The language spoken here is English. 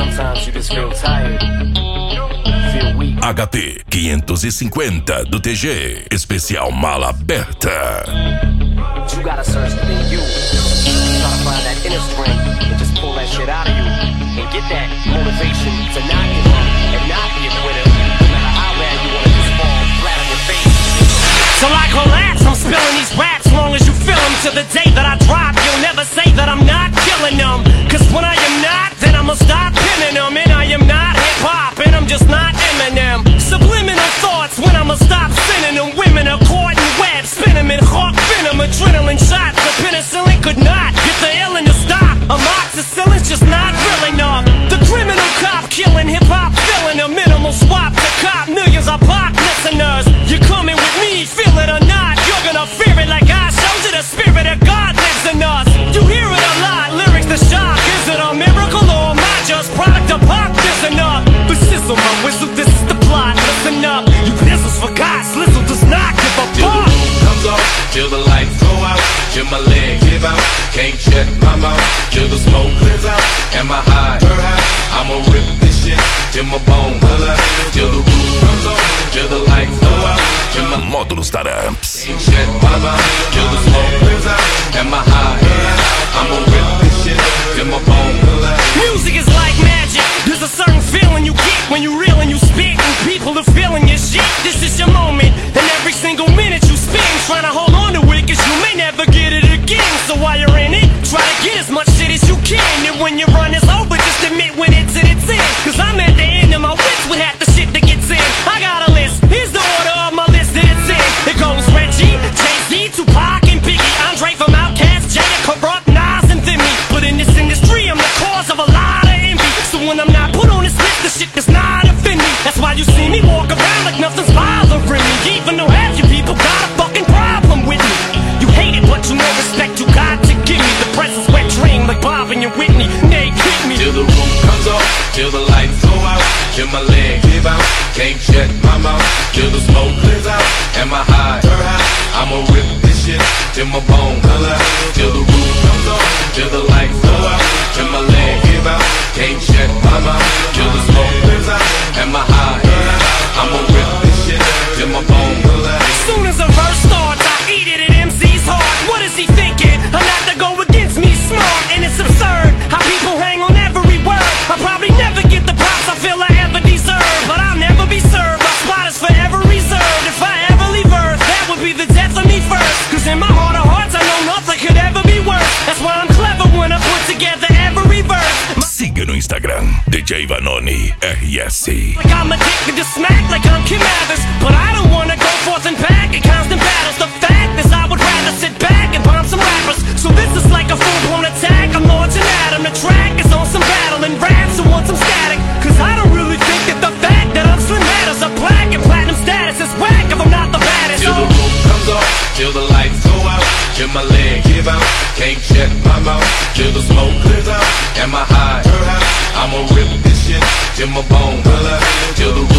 Sometimes you just feel tired, feel weak. HT 550 do TG, especial mala aberta. But you gotta search within you. Try to find that inner strength and just pull that shit out of you and get that motivation to not give up and not be a quitter, no matter how bad you wanna just fall flat on your face. So I collapse, I'm spilling these raps long as you feel them. To the day that I drop, you'll never say that I'm not killing them. Cause when I am not, then I'ma stop pinning them. And I am not hip-hop, and I'm just not Eminem. Subliminal thoughts when I'ma stop sending them. Women are caught in web, spin them in hawk venom. Adrenaline shots, the penicillin could not get the illin to stop. Amoxicillin's just not real enough. The criminal cop killing hip-hop, filling a minimal swap to cop millions of pop listeners. You're coming with me, feel it or not, you're gonna fear it like I showed you. The spirit of God lives in us. You hear it a lot, lyrics to shock. Is it a miracle or am I just product of pop? Listen up, but sizzle my whistle, this is the plot. Listen up, you pistols for God, Slizzle does not give a Till fuck. the roof comes off, till the lights go out, till my legs give out, can't shut my mouth, till the smoke clears out, and my high, I'ma rip this shit, till my bone pull out, till the roof comes off, till the lights go out, till my Módulos Taramps. can't shut my mouth, till the smoke clears out, and my high, I'ma rip this shit, till my bone pull out. Music is like magic. There's a certain feeling you get when you reel and you spit, and people are feeling your shit. This is your moment, and every single minute you spend trying to hold on to it, cause you may never get it again. So while you're in it, try to get as much shit as you can. And when your run is over, just admit when it's in its end. Cause I'm at the end of my wits with half the shit that gets in. I got a list, here's the order of my list that it's in. It goes Reggie, Jay-Z, Tupac, and Biggie, Andre from Outkast, Jada, Corrupt, Nas, and Thimmy. But in this industry, I'm the cause of a lot of envy. So when I'm not put on this list, the shit does not offend me. That's why you see me walk around like nothing's bothering me. Even though half you people got a fucking problem with me. You hate it, but you know respect you got to give me. The presence wet dream like Bob and your Whitney. They kick me. Till the roof comes off, till the lights go out, till my legs give out, can't shut my mouth, till the smoke clears out, and my high, I'ma rip this shit, till my bone pull out, till the roof comes off, till the lights go out, till my legs give out, can't shut my mouth, till the smoke clears out, and my high, I'ma rip this shit, till my bone pull out. As soon as a verse starts, I eat it at MC's heart. What is he thinking? I'm not to go against me, smart, and it's absurd how people hang on every word. I'll probably never get the props I feel I ever deserve, but I'll never be served. My spot is forever reserved. If I ever leave Earth, that would be the death of me first. Cause in my heart of hearts, I know nothing could ever be worse. That's why I'm clever when I put together every verse. Siga no Instagram, DJ Vanoni RS. Like I'm addicted to smack, like I'm Kim Mathers. But I don't wanna go forth and back in constant battles. The fact is I would rather sit back and bomb some rappers. So this is like a full-blown attack, I'm launching at 'em. The track is on some battle and raps who want some static. Cause I don't really think that the fact that I'm slim matters. A black and platinum status is whack if I'm not the baddest. Till the roof comes off, till the lights go out, till my legs give out, can't shut my mouth, till the smoke clears out, and my high, I'ma rip this shit, till my bone pull out, till the